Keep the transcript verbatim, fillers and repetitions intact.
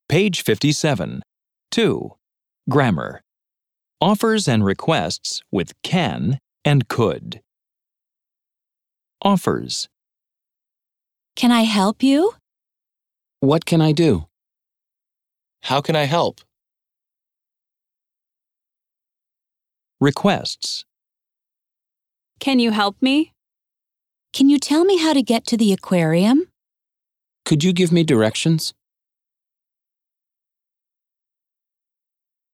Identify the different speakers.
Speaker 1: Page fifty-seven. two. Grammar. Offers and requests with can and could. Offers.
Speaker 2: Can I help you?
Speaker 3: What can I do?
Speaker 4: How can I help?
Speaker 1: Requests.
Speaker 5: Can you help me?
Speaker 2: Can you tell me how to get to the aquarium?
Speaker 3: Could you give me directions?